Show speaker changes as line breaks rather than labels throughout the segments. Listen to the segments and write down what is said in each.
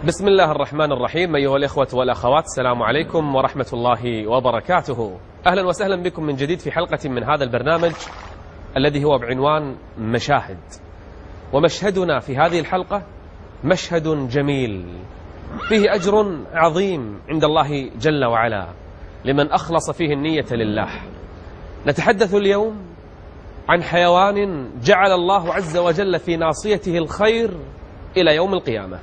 بسم الله الرحمن الرحيم. أيها الإخوة والأخوات، السلام عليكم ورحمة الله وبركاته. أهلا وسهلا بكم من جديد في حلقة من هذا البرنامج الذي هو بعنوان مشاهد. ومشهدنا في هذه الحلقة مشهد جميل فيه أجر عظيم عند الله جل وعلا لمن أخلص فيه النية لله. نتحدث اليوم عن حيوان جعل الله عز وجل في ناصيته الخير إلى يوم القيامة،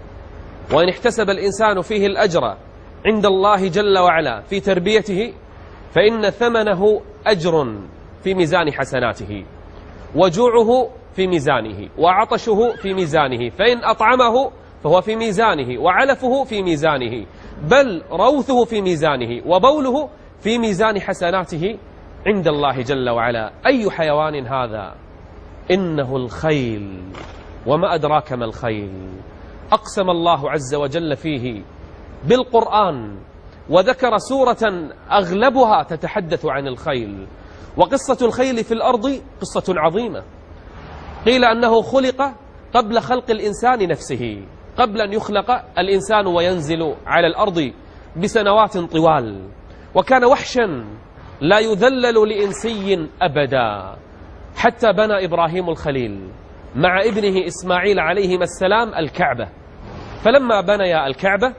وإن احتسب الإنسان فيه الأجر عند الله جل وعلا في تربيته فإن ثمنه أجر في ميزان حسناته، وجوعه في ميزانه، وعطشه في ميزانه، فإن أطعمه فهو في ميزانه، وعلفه في ميزانه، بل روثه في ميزانه، وبوله في ميزان حسناته عند الله جل وعلا. أي حيوان هذا؟ إنه الخيل. وما أدراك ما الخيل؟ أقسم الله عز وجل فيه بالقرآن وذكر سورة أغلبها تتحدث عن الخيل. وقصة الخيل في الأرض قصة عظيمة. قيل أنه خلق قبل خلق الإنسان نفسه، قبل أن يخلق الإنسان وينزل على الأرض بسنوات طوال، وكان وحشا لا يذلل لإنسي أبدا، حتى بنى إبراهيم الخليل مع ابنه إسماعيل عليهما السلام الكعبة. فلما بنيا الكعبة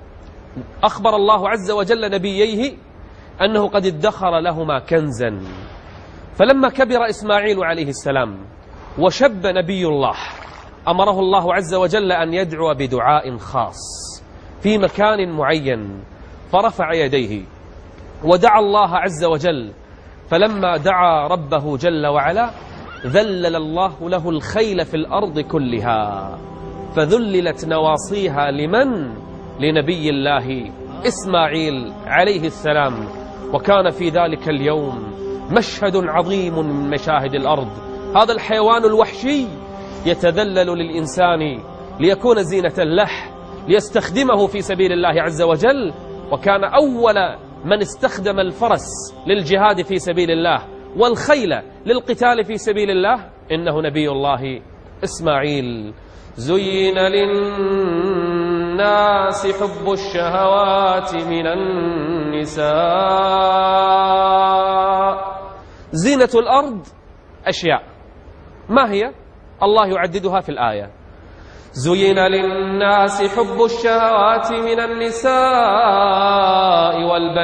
أخبر الله عز وجل نبييه أنه قد ادخر لهما كنزا. فلما كبر إسماعيل عليه السلام وشب نبي الله أمره الله عز وجل أن يدعو بدعاء خاص في مكان معين، فرفع يديه ودعا الله عز وجل. فلما دعا ربه جل وعلا ذلل الله له الخيل في الأرض كلها، فذللت نواصيها لمن؟ لنبي الله إسماعيل عليه السلام. وكان في ذلك اليوم مشهد عظيم من مشاهد الأرض. هذا الحيوان الوحشي يتذلل للإنسان ليكون زينة له، ليستخدمه في سبيل الله عز وجل. وكان أول من استخدم الفرس للجهاد في سبيل الله والخيل للقتال في سبيل الله إنه نبي الله إسماعيل. زين للناس حب الشهوات من النساء. زينة الأرض أشياء، ما هي؟ الله يعددها في الآية: زين للناس حب الشهوات من النساء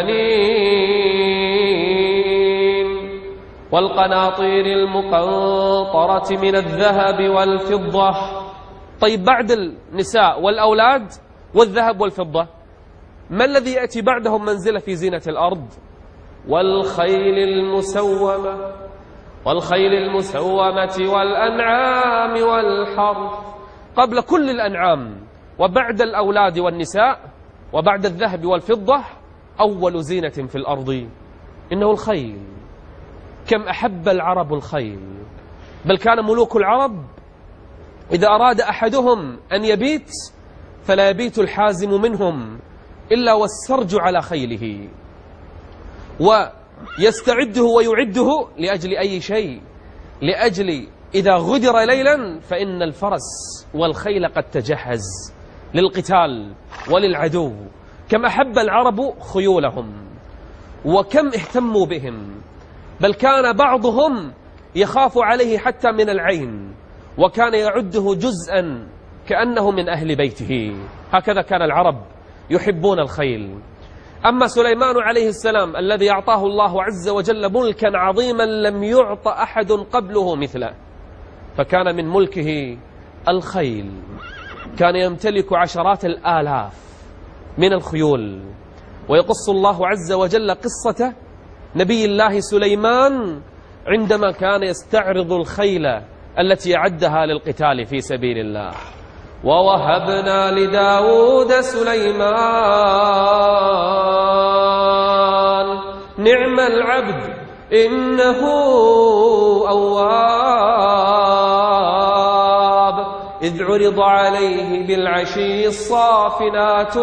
والبنين والقناطير المقنطرة من الذهب والفضة. طيب، بعد النساء والأولاد والذهب والفضة ما الذي يأتي بعدهم منزلة في زينة الأرض؟ والخيل المسومة والأنعام والحرث. قبل كل الأنعام وبعد الأولاد والنساء وبعد الذهب والفضة أول زينة في الأرض إنه الخيل. كم أحب العرب الخيل، بل كان ملوك العرب إذا أراد أحدهم أن يبيت فلا يبيت الحازم منهم إلا والسرج على خيله، ويستعده ويعده لأجل أي شيء؟ لأجل إذا غدر ليلا فإن الفرس والخيل قد تجهز للقتال وللعدو. كم أحب العرب خيولهم وكم اهتموا بهم، بل كان بعضهم يخاف عليه حتى من العين، وكان يعده جزءا كأنه من أهل بيته. هكذا كان العرب يحبون الخيل. أما سليمان عليه السلام الذي أعطاه الله عز وجل ملكا عظيما لم يعط أحد قبله مثله، فكان من ملكه الخيل. كان يمتلك عشرات الآلاف من الخيول. ويقص الله عز وجل قصة نبي الله سليمان عندما كان يستعرض الخيل التي أعدها للقتال في سبيل الله. ووهبنا لداود سليمان نعم العبد إنه أواب إذ عرض عليه بالعشي الصافنات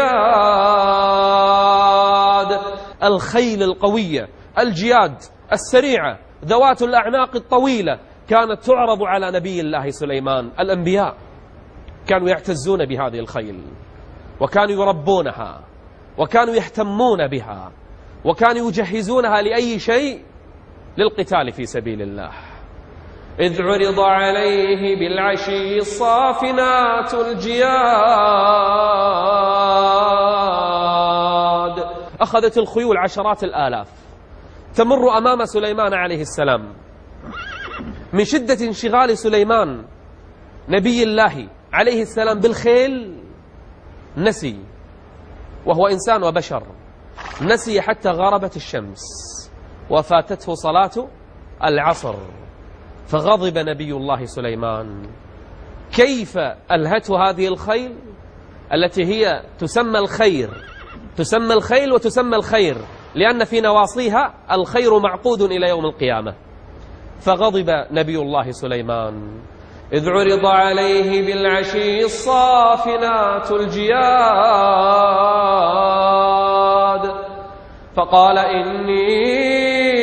الجياد. الخيل القوية الجياد السريعة ذوات الأعناق الطويلة كانت تعرض على نبي الله سليمان. الأنبياء كانوا يعتزون بهذه الخيل، وكانوا يربونها، وكانوا يهتمون بها، وكانوا يجهزونها لأي شيء، للقتال في سبيل الله. إذ عرض عليه بالعشي الصافنات الجياد. أخذت الخيول عشرات الآلاف تمر أمام سليمان عليه السلام. من شدة انشغال سليمان نبي الله عليه السلام بالخيل نسي، وهو إنسان وبشر، نسي حتى غربت الشمس وفاتته صلاة العصر. فغضب نبي الله سليمان: كيف ألهت هذه الخيل التي هي تسمى الخير، تسمى الخيل وتسمى الخير لأن في نواصيها الخير معقود إلى يوم القيامة. فغضب نبي الله سليمان: إذ عرض عليه بالعشي الصافنات الجياد فقال: إني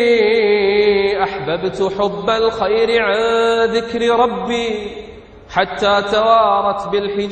أحببت حب الخير عن ذكر ربي حتى توارت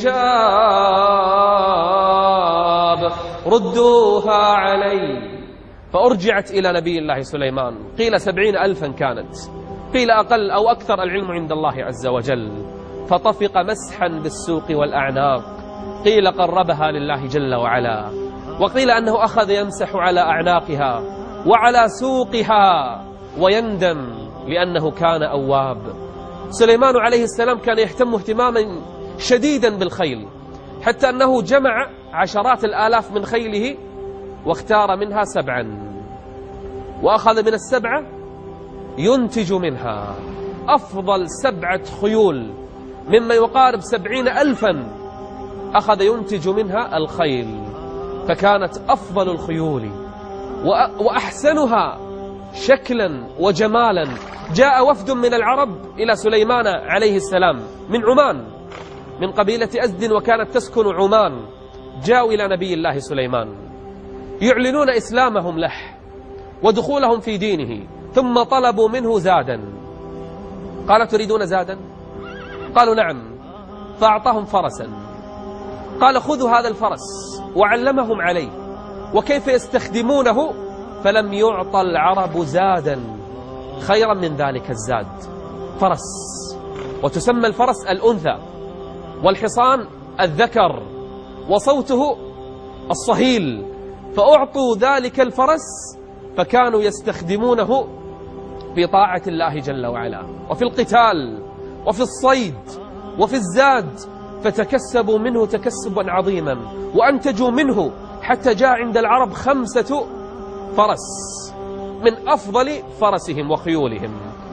بالحجاب ردوها علي. فأرجعت إلى نبي الله سليمان، قيل 70,000 كانت، قيل أقل أو أكثر، العلم عند الله عز وجل. فطفق مسحا بالسوق والأعناق، قيل قربها لله جل وعلا، وقيل أنه أخذ يمسح على أعناقها وعلى سوقها ويندم لأنه كان أواب. سليمان عليه السلام كان يهتم اهتماما شديدا بالخيل، حتى أنه جمع عشرات الآلاف من خيله واختار منها 7، وأخذ من ال7 ينتج منها أفضل 7 خيول مما يقارب 70,000 أخذ ينتج منها الخيل، فكانت أفضل الخيول وأحسنها شكلا وجمالا. جاء وفد من العرب إلى سليمان عليه السلام من عمان، من قبيلة أزد، وكانت تسكن عمان. جاءوا إلى نبي الله سليمان يعلنون إسلامهم له ودخولهم في دينه، ثم طلبوا منه زادا. قال: تريدون زادا؟ قالوا: نعم. فأعطاهم فرسا، قال: خذوا هذا الفرس، وعلمهم عليه وكيف يستخدمونه. فلم يعطى العرب زادا خيرا من ذلك الزاد، فرس. وتسمى الفرس الأنثى، والحصان الذكر، وصوته الصهيل. فأعطوا ذلك الفرس فكانوا يستخدمونه في طاعة الله جل وعلا، وفي القتال، وفي الصيد، وفي الزاد. فتكسبوا منه تكسبا عظيما، وأنتجوا منه حتى جاء عند العرب 5 فرس من أفضل فرسهم وخيولهم.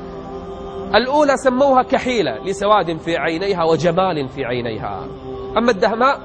الأولى سموها كحيلة لسواد في عينيها وجمال في عينيها، أما الدهماء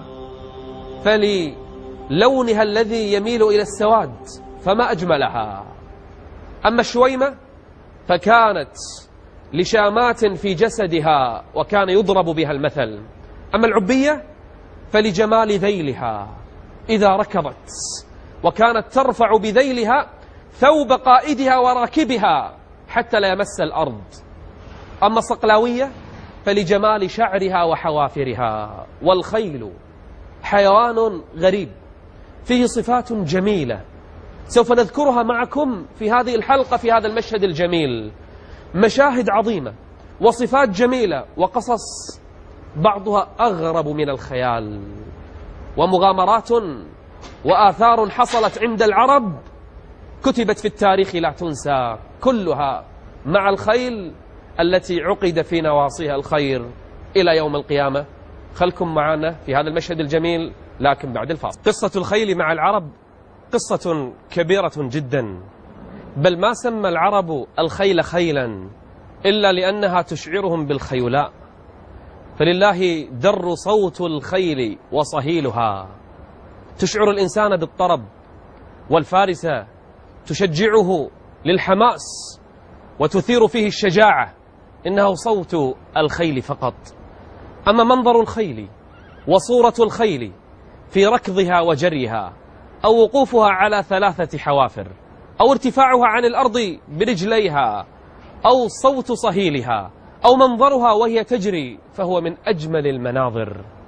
فللونها الذي يميل إلى السواد فما أجملها، أما الشويمة فكانت لشامات في جسدها وكان يضرب بها المثل، أما العبية فلجمال ذيلها إذا ركضت، وكانت ترفع بذيلها ثوب قائدها وراكبها حتى لا يمس الأرض، أما الصقلاوية فلجمال شعرها وحوافرها. والخيل حيوان غريب فيه صفات جميلة سوف نذكرها معكم في هذه الحلقة، في هذا المشهد الجميل. مشاهد عظيمة وصفات جميلة وقصص بعضها أغرب من الخيال، ومغامرات وآثار حصلت عند العرب كتبت في التاريخ لا تنسى، كلها مع الخيل التي عقد في نواصيها الخير إلى يوم القيامة. خلكم معنا في هذا المشهد الجميل لكن بعد الفاصل. قصة الخيل مع العرب قصة كبيرة جدا، بل ما سمى العرب الخيل خيلا إلا لأنها تشعرهم بالخيلاء، فلله در صوت الخيل وصهيلها، تشعر الإنسان بالطرب، والفارس تشجعه للحماس وتثير فيه الشجاعة، إنه صوت الخيل فقط. أما منظر الخيل وصورة الخيل في ركضها وجريها، أو وقوفها على 3 حوافر، أو ارتفاعها عن الأرض برجليها، أو صوت صهيلها، أو منظرها وهي تجري، فهو من أجمل المناظر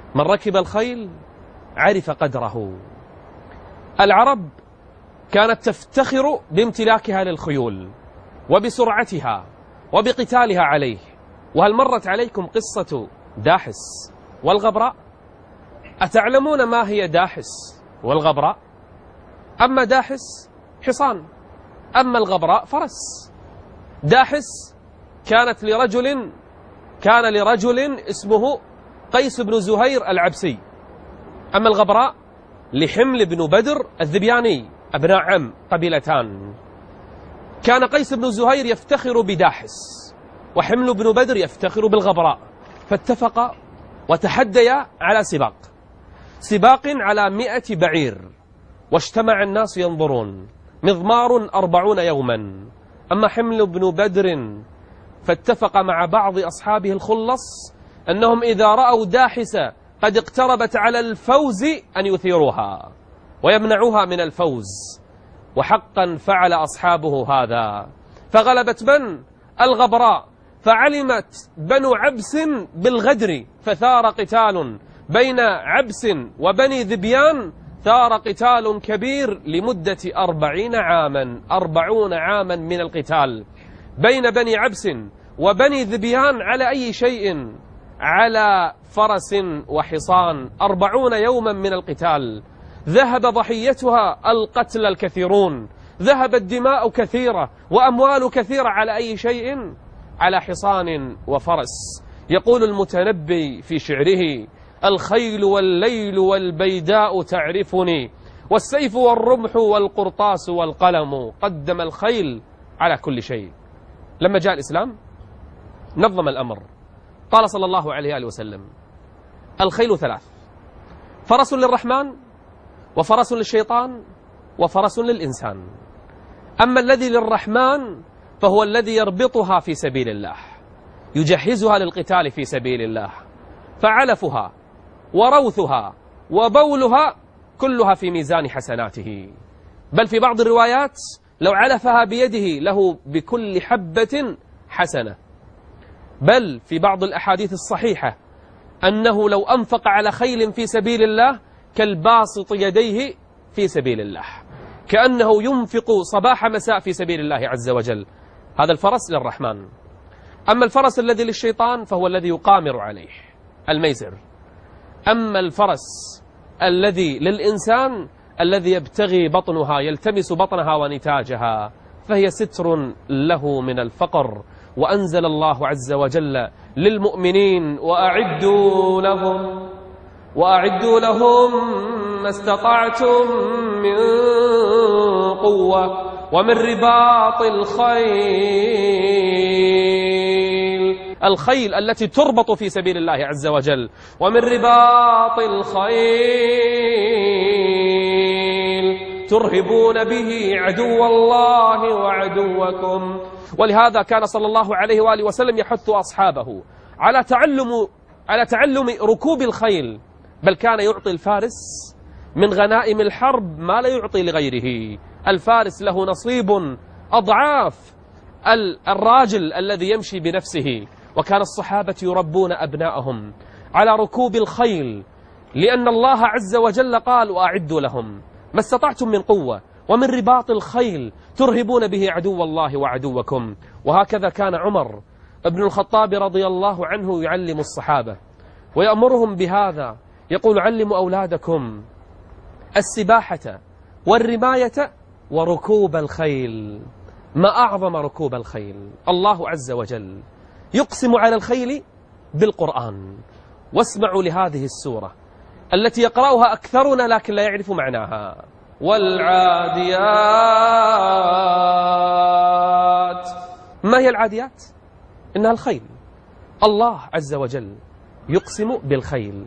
من ركب الخيل عرف قدره. العرب كانت تفتخر بامتلاكها للخيول وبسرعتها وبقتالها عليه. وهل مرت عليكم قصة داحس والغبراء؟ أتعلمون ما هي داحس والغبراء؟ أما داحس حصان، أما الغبراء فرس. داحس كان لرجل اسمه قيس بن زهير العبسي، أما الغبراء لحمل بن بدر الذبياني، أبناء عم قبيلتان. كان قيس بن زهير يفتخر بداحس، وحمل بن بدر يفتخر بالغبراء، فاتفقا وتحديا على سباق على 100 بعير، واجتمع الناس ينظرون، مضمار 40 يوما. أما حمل بن بدر فاتفق مع بعض أصحابه الخلص أنهم إذا رأوا داحسة قد اقتربت على الفوز أن يثيروها ويمنعوها من الفوز، وحقا فعل أصحابه هذا، فغلبت الغبراء، فعلمت بنو عبس بالغدر، فثار قتال بين عبس وبني ذبيان، ثار قتال كبير لمدة 40 عاما من القتال بين بني عبس وبني ذبيان. على أي شيء؟ على فرس وحصان. 40 يوما من القتال، ذهب ضحيتها القتل الكثيرون، ذهبت دماء كثيرة وأموال كثيرة. على أي شيء؟ على حصان وفرس. يقول المتنبي في شعره: الخيل والليل والبيداء تعرفني، والسيف والرمح والقرطاس والقلم. قدم الخيل على كل شيء. لما جاء الإسلام نظم الأمر. قال صلى الله عليه وسلم: الخيل 3: فرس للرحمن، وفرس للشيطان، وفرس للإنسان. أما الذي للرحمن فهو الذي يربطها في سبيل الله، يجهزها للقتال في سبيل الله، فعلفها وروثها وبولها كلها في ميزان حسناته. بل في بعض الروايات لو علفها بيده له بكل حبة حسنة. بل في بعض الأحاديث الصحيحة أنه لو أنفق على خيل في سبيل الله كالباسط يديه في سبيل الله، كأنه ينفق صباح مساء في سبيل الله عز وجل. هذا الفرس للرحمن. أما الفرس الذي للشيطان فهو الذي يقامر عليه، الميسر. أما الفرس الذي للإنسان الذي يبتغي بطنها، يلتمس بطنها ونتاجها، فهي ستر له من الفقر. وأنزل الله عز وجل للمؤمنين: وأعدوا لهم ما استطعتم من قوة ومن رباط الخيل التي تربط في سبيل الله عز وجل، ومن رباط الخيل ترهبون به عدو الله وعدوكم. ولهذا كان صلى الله عليه وآله وسلم يحث أصحابه على تعلم ركوب الخيل، بل كان يعطي الفارس من غنائم الحرب ما لا يعطي لغيره. الفارس له نصيب أضعاف الراجل الذي يمشي بنفسه. وكان الصحابة يربون أبناءهم على ركوب الخيل، لأن الله عز وجل قال: وأعدوا لهم ما استطعتم من قوة ومن رباط الخيل ترهبون به عدو الله وعدوكم. وهكذا كان عمر ابن الخطاب رضي الله عنه يعلم الصحابة ويأمرهم بهذا، يقول: علموا أولادكم السباحة والرماية وركوب الخيل. ما أعظم ركوب الخيل! الله عز وجل يقسم على الخيل بالقرآن. واسمعوا لهذه السورة التي يقرأها أكثرنا لكن لا يعرف معناها: والعاديات. ما هي العاديات؟ إنها الخيل. الله عز وجل يقسم بالخيل.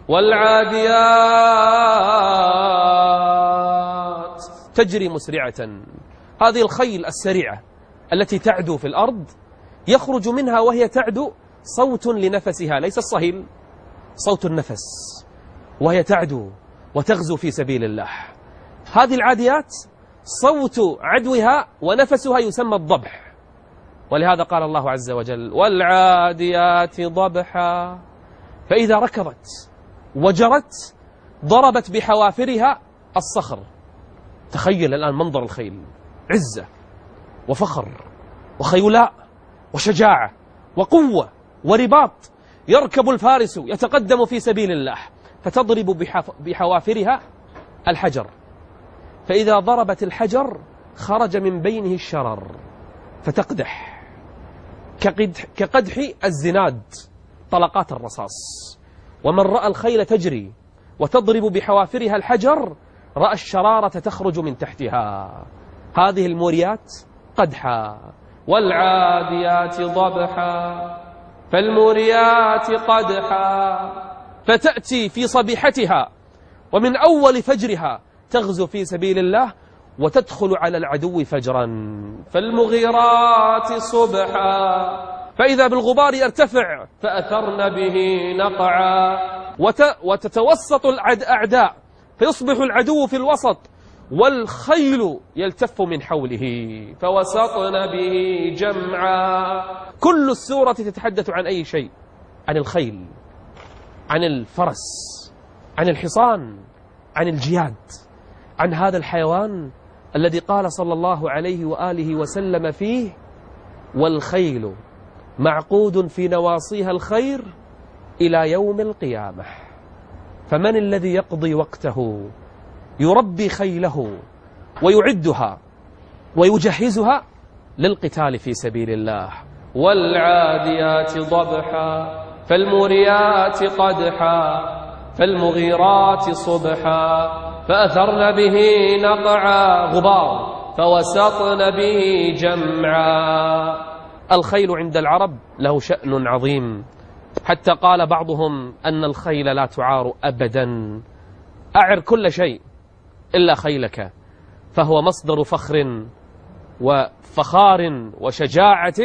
والعاديات تجري مسرعة. هذه الخيل السريعة التي تعدو في الأرض يخرج منها وهي تعدو صوت لنفسها، ليس الصهيل، صوت النفس، وهي تعدو وتغزو في سبيل الله. هذه العاديات صوت عدوها ونفسها يسمى الضبح. ولهذا قال الله عز وجل: والعاديات ضبحا. فإذا ركضت وجرت ضربت بحوافرها الصخر. تخيل الآن منظر الخيل، عزة وفخر وخيلاء وشجاعة وقوة ورباط. يركب الفارس يتقدم في سبيل الله، فتضرب بحوافرها الحجر، فإذا ضربت الحجر خرج من بينه الشرر فتقدح كقدح الزناد طلقات الرصاص. ومن رأى الخيل تجري وتضرب بحوافرها الحجر رأى الشرارة تخرج من تحتها. هذه الموريات قدحا، والعاديات ضبحا، فالموريات قدحا، فتأتي في صبيحتها ومن أول فجرها تغزو في سبيل الله وتدخل على العدو فجرا، فالمغيرات صبحا، فإذا بالغبار يرتفع فأثرن به نقعا، وتتوسط الأعداء فيصبح العدو في الوسط والخيل يلتف من حوله فوسطن به جمعا. كل السورة تتحدث عن أي شيء؟ عن الخيل، عن الفرس، عن الحصان، عن الجياد، عن هذا الحيوان الذي قال صلى الله عليه وآله وسلم فيه: والخيل معقود في نواصيها الخير إلى يوم القيامة. فمن الذي يقضي وقته يربي خيله ويعدها ويجهزها للقتال في سبيل الله؟ والعاديات ضبحا، فالموريات قدحا، فالمغيرات صبحا، فأثرن به نقعا، غبار، فوسطن به جمعا. الخيل عند العرب له شأن عظيم، حتى قال بعضهم أن الخيل لا تعار أبدا. أعر كل شيء إلا خيلك، فهو مصدر فخر وفخار وشجاعة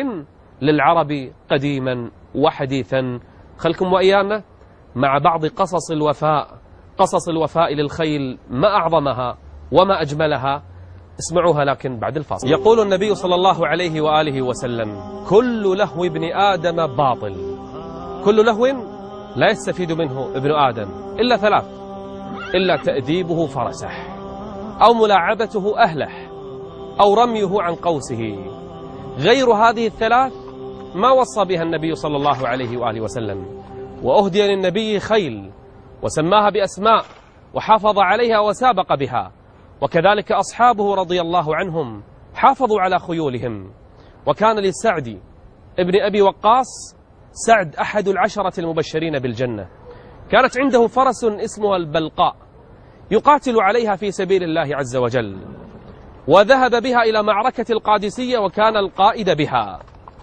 للعرب قديما وحديثا. خلكم وإيانا مع بعض قصص الوفاء، قصص الوفاء للخيل، ما أعظمها وما أجملها. اسمعوها لكن بعد الفاصل. يقول النبي صلى الله عليه وآله وسلم: كل لهو ابن آدم باطل. كل لهو لا يستفيد منه ابن آدم إلا ثلاث: إلا تأديبه فرسه، أو ملاعبته أهله، أو رميه عن قوسه. غير هذه الثلاث ما وصى بها النبي صلى الله عليه وآله وسلم. وأهدي للنبي خيل وسماها بأسماء وحافظ عليها وسابق بها، وكذلك أصحابه رضي الله عنهم حافظوا على خيولهم. وكان للسعد ابن أبي وقاص، سعد أحد العشرة المبشرين بالجنة، كانت عنده فرس اسمها البلقاء يقاتل عليها في سبيل الله عز وجل، وذهب بها إلى معركة القادسية وكان القائد بها.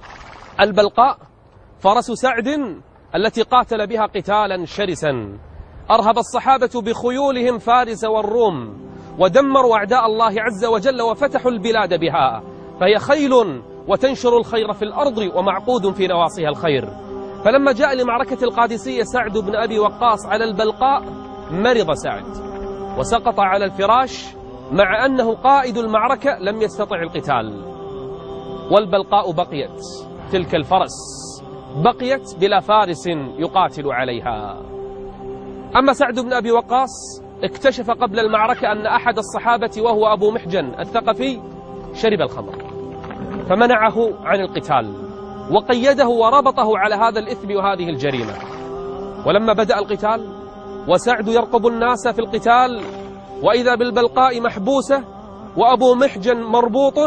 البلقاء فرس سعد التي قاتل بها قتالا شرسا، أرهب الصحابة بخيولهم فارس والروم، ودمروا أعداء الله عز وجل وفتحوا البلاد بها. فهي خيل وتنشر الخير في الأرض ومعقود في نواصيها الخير. فلما جاء لمعركة القادسية سعد بن أبي وقاص على البلقاء، مرض سعد وسقط على الفراش، مع أنه قائد المعركة لم يستطع القتال. والبلقاء بقيت، تلك الفرس بقيت بلا فارس يقاتل عليها. أما سعد بن أبي وقاص اكتشف قبل المعركة أن أحد الصحابة وهو أبو محجن الثقفي شرب الخمر، فمنعه عن القتال وقيده وربطه على هذا الإثم وهذه الجريمة. ولما بدأ القتال وسعد يرقب الناس في القتال، وإذا بالبلقاء محبوسة وأبو محجن مربوط،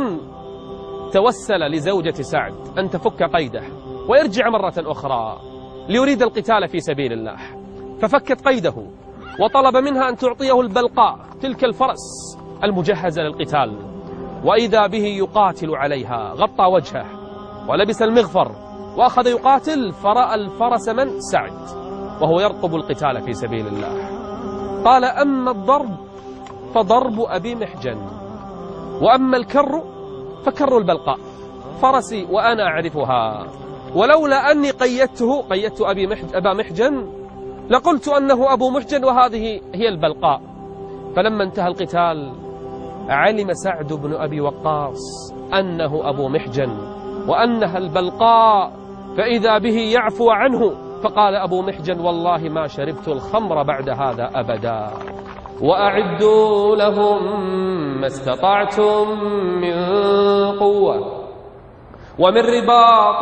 توسل لزوجة سعد أن تفك قيده ويرجع مرة أخرى ليريد القتال في سبيل الله، ففكت قيده وطلب منها أن تعطيه البلقاء، تلك الفرس المجهزة للقتال. وإذا به يقاتل عليها، غطى وجهه ولبس المغفر وأخذ يقاتل، فرأى الفرس من؟ سعد، وهو يرقب القتال في سبيل الله. قال: أما الضرب فضرب أبي محجن، وأما الكر فكر البلقاء، فرسي وأنا أعرفها، ولولا أني قيدت أبا محجن لقلت أنه أبو محجن وهذه هي البلقاء. فلما انتهى القتال علم سعد بن أبي وقاص أنه أبو محجن وأنها البلقاء، فإذا به يعفو عنه فقال أبو محجن: والله ما شربت الخمر بعد هذا أبدا، وأعدوا لهم ما استطعتم من قوة ومن رباط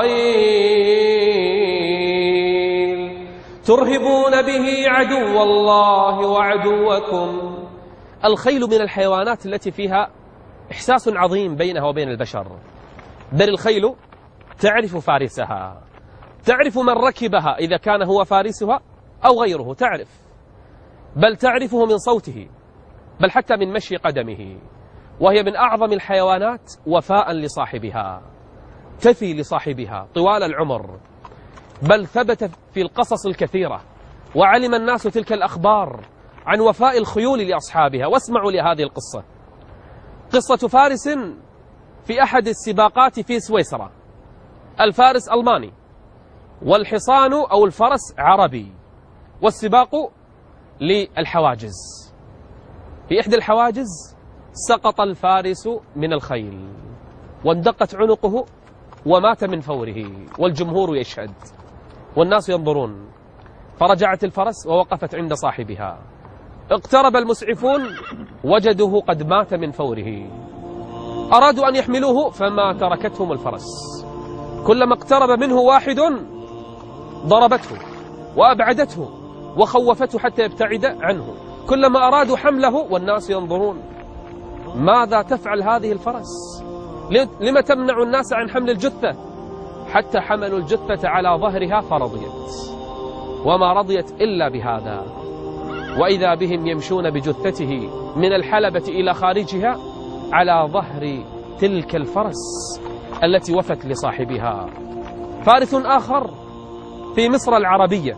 الخيل ترهبون به عدو الله وعدوكم. الخيل من الحيوانات التي فيها إحساس عظيم بينها وبين البشر، بل الخيل تعرف فارسها، تعرف من ركبها إذا كان هو فارسها أو غيره، تعرف، بل تعرفه من صوته، بل حتى من مشي قدمه، وهي من أعظم الحيوانات وفاء لصاحبها، تفي لصاحبها طوال العمر. بل ثبت في القصص الكثيرة وعلم الناس تلك الأخبار عن وفاء الخيول لأصحابها. واسمعوا لهذه القصة، قصة فارس في أحد السباقات في سويسرا. الفارس ألماني، والحصان أو الفرس عربي، والسباق للحواجز. في إحدى الحواجز سقط الفارس من الخيل واندقت عنقه ومات من فوره، والجمهور يشهد والناس ينظرون. فرجعت الفرس ووقفت عند صاحبها، اقترب المسعفون وجدوه قد مات من فوره، أرادوا أن يحملوه فما تركتهم الفرس، كلما اقترب منه واحد ضربته وأبعدته وخوفته حتى يبتعد عنه، كلما أرادوا حمله والناس ينظرون. ماذا تفعل هذه الفرس؟ لم تمنع الناس عن حمل الجثة؟ حتى حملوا الجثة على ظهرها فرضيت، وما رضيت إلا بهذا، وإذا بهم يمشون بجثته من الحلبة إلى خارجها على ظهر تلك الفرس التي وفت لصاحبها. فارس آخر في مصر العربية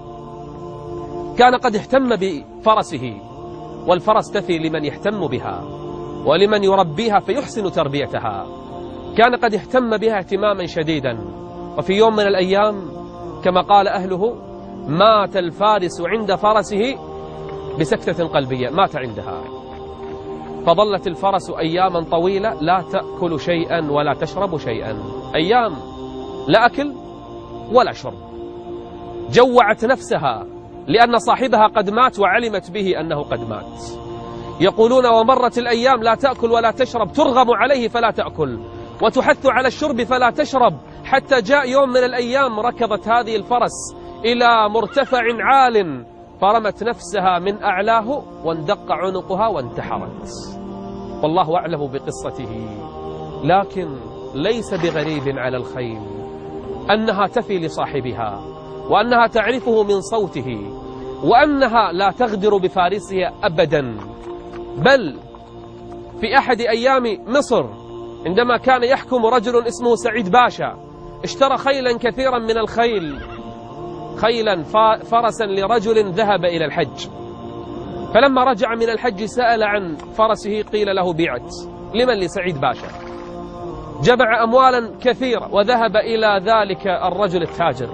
كان قد اهتم بفرسه، والفرس تفي لمن يهتم بها ولمن يربيها فيحسن تربيتها. كان قد اهتم بها اهتماما شديدا، وفي يوم من الأيام كما قال أهله مات الفارس عند فرسه بسكتة قلبية، مات عندها. فظلت الفرس أياما طويلة لا تأكل شيئا ولا تشرب شيئا، أيام لا أكل ولا شرب، جوعت نفسها لأن صاحبها قد مات وعلمت به أنه قد مات. يقولون ومرت الأيام لا تأكل ولا تشرب، ترغم عليه فلا تأكل وتحث على الشرب فلا تشرب، حتى جاء يوم من الأيام ركضت هذه الفرس إلى مرتفع عال فرمت نفسها من أعلاه واندق عنقها وانتحرت. والله أعلم بقصته، لكن ليس بغريب على الخيل أنها تفي لصاحبها، وأنها تعرفه من صوته، وأنها لا تغدر بفارسها أبدا. بل في أحد أيام مصر عندما كان يحكم رجل اسمه سعيد باشا، اشترى خيلا كثيرا من الخيل، خيلا فرسا لرجل ذهب إلى الحج، فلما رجع من الحج سأل عن فرسه، قيل له بيعت. لمن؟ لسعيد باشا. جمع أموالا كثيرة وذهب إلى ذلك الرجل التاجر،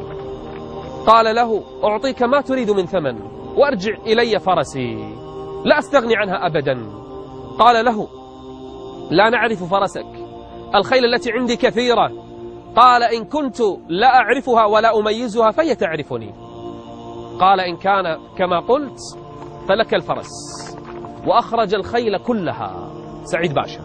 قال له أعطيك ما تريد من ثمن وأرجع إلي فرسي، لا أستغني عنها أبدا. قال له لا نعرف فرسك، الخيل التي عندي كثيرة. قال إن كنت لا أعرفها ولا أميزها فهي تعرفني. قال إن كان كما قلت فلك الفرس. وأخرج الخيل كلها سعيد باشا،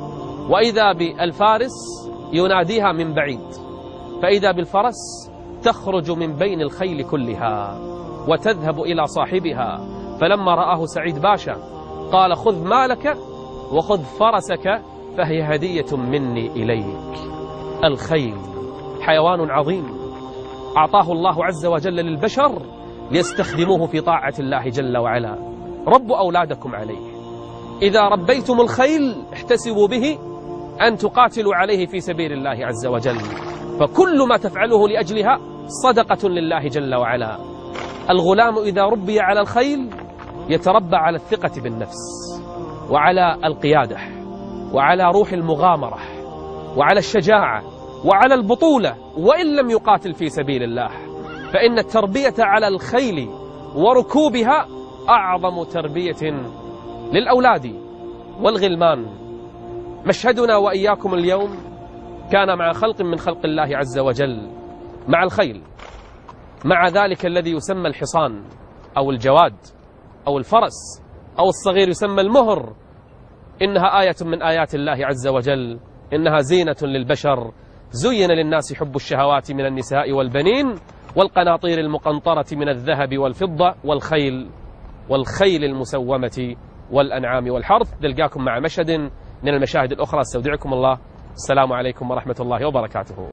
وإذا بالفارس يناديها من بعيد، فإذا بالفرس تخرج من بين الخيل كلها وتذهب إلى صاحبها. فلما رآه سعيد باشا قال خذ مالك وخذ فرسك فهي هدية مني إليك. الخيل حيوان عظيم أعطاه الله عز وجل للبشر ليستخدموه في طاعة الله جل وعلا. ربوا أولادكم عليه، إذا ربيتم الخيل احتسبوا به أن تقاتلوا عليه في سبيل الله عز وجل، فكل ما تفعله لأجلها صدقة لله جل وعلا. الغلام إذا ربي على الخيل يتربى على الثقة بالنفس، وعلى القيادة، وعلى روح المغامرة، وعلى الشجاعة، وعلى البطولة، وإن لم يقاتل في سبيل الله. فإن التربية على الخيل وركوبها أعظم تربية للأولاد والغلمان. مشهدنا وإياكم اليوم كان مع خلق من خلق الله عز وجل، مع الخيل. مع ذلك الذي يسمى الحصان أو الجواد أو الفرس أو الصغير يسمى المهر، إنها آية من آيات الله عز وجل، إنها زينة للبشر. زين للناس حب الشهوات من النساء والبنين والقناطير المقنطرة من الذهب والفضة والخيل المسومة والأنعام والحرث. نلقاكم مع مشهد من المشاهد الأخرى. استودعكم الله. السلام عليكم ورحمة الله وبركاته.